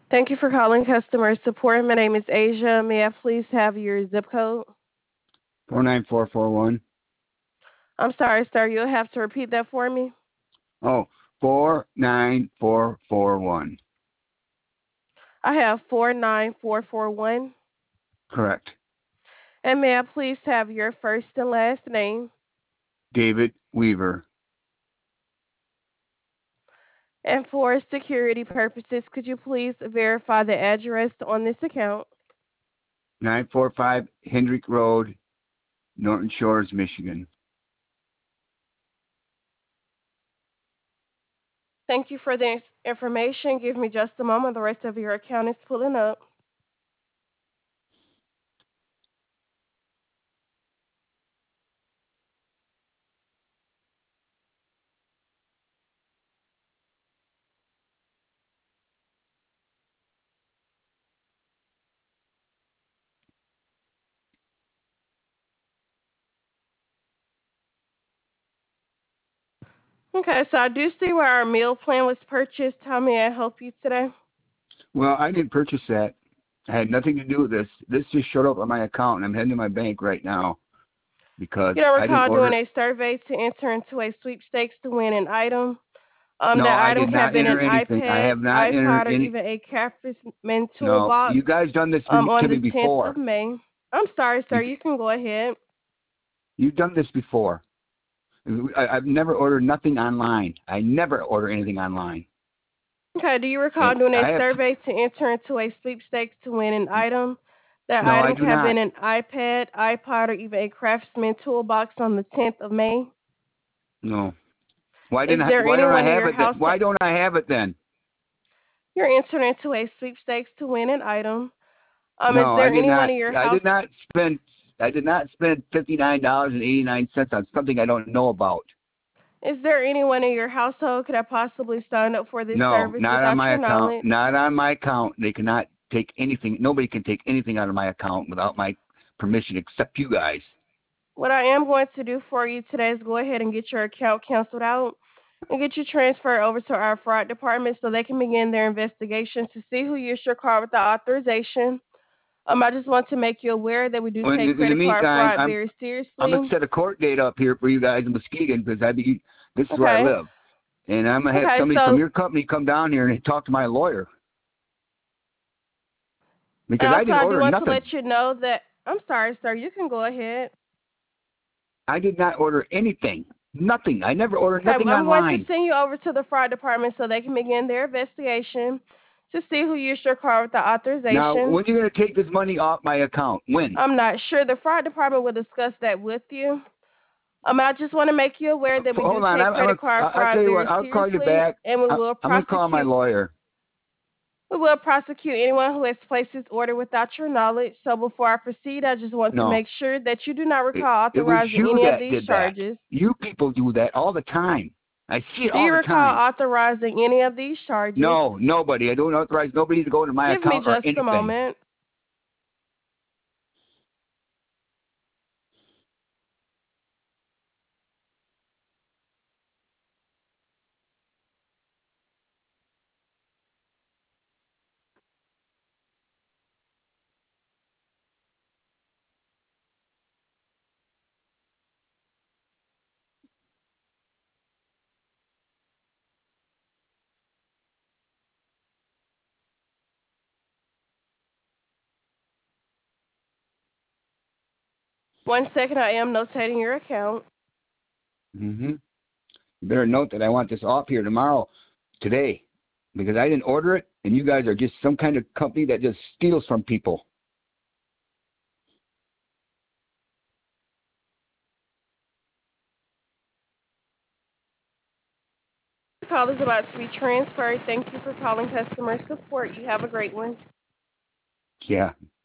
Thank you for calling customer support. My name is Asia. May I please have your zip code? 49441. I'm sorry, sir. You'll have to repeat that for me. Oh, 49441. I have 49441. Correct. And may I please have your first and last name? David Weaver. And for security purposes, could you please verify the address on this account? 945 Hendrick Road, Norton Shores, Michigan. Thank you for the information. Give me just a moment. The rest of your account is pulling up. Okay, so I do see where our meal plan was purchased. How may I help you today? Well, I didn't purchase that. I had nothing to do with this. This just showed up on my account, and I'm heading to my bank right now because You don't I didn't recall doing order. a survey to enter into a sweepstakes to win an item? No, That I item did could have not been enter an anything. I iPad, have not entered iPod, or any. even a Craftsman No, you toolbox guys done this on to the me 10th of before. May. I'm sorry, sir. You, You can go ahead. you've done this before. I've never ordered nothing online. I never order anything online. Okay, do you recall And doing a I have survey to enter into a sweepstakes to win an item? That no, I item do could have not. been an iPad, iPod, or even a Craftsman toolbox on the 10th of May. No. Is there Why don't I anyone in have your it then? household? Why don't I have it then? You're entering into a sweepstakes to win an item. Is No, there anyone in your I did house? not spend $59.89 on something I don't know about. Is there anyone in your household could have possibly signed up for this No, service not on without my your account. knowledge? Not on my account. They cannot take anything. Nobody can take anything out of my account without my permission except you guys. What I am going to do for you today is go ahead and get your account canceled out and get you transferred over to our fraud department so they can begin their investigation to see who used your card without authorization. I just want to make you aware that we do Well, take in the credit card meantime, fraud very I'm gonna seriously. set a court date up here for you guys in Muskegon because this is where I Okay. live, and I'm gonna have Okay. somebody from So, your company come down here and talk to my lawyer and because I also, didn't I do order want to nothing. let you know that I'm sorry, sir. You can go ahead. I did not order anything. Nothing. I never ordered Okay, nothing I'm going to online. send you over to the fraud department so they can begin their investigation to see who used your card without Now, authorization. when are you going to take this money off my account? When? I'm not sure. The fraud department will discuss that with you. I just want to make you aware that we do Hold on. take credit card I'll tell fraud you very what. I'll call you seriously, back. and I'm going to call my lawyer. we will prosecute anyone who has placed this order without your knowledge. So before I proceed, I just want to No, make sure that you do not recall it was authorizing you any of that these did that. charges. You people do that all the time. I see it Do all you the recall time. authorizing any of these charges? No, nobody. I don't authorize nobody to go into my Give me account or just a anything. moment. One second, I am notating your account. Mm-hmm. You better note that I want this off here today, because I didn't order it, and you guys are just some kind of company that just steals from people. Your call is about to be transferred. Thank you for calling customer support. You have a great one. Yeah.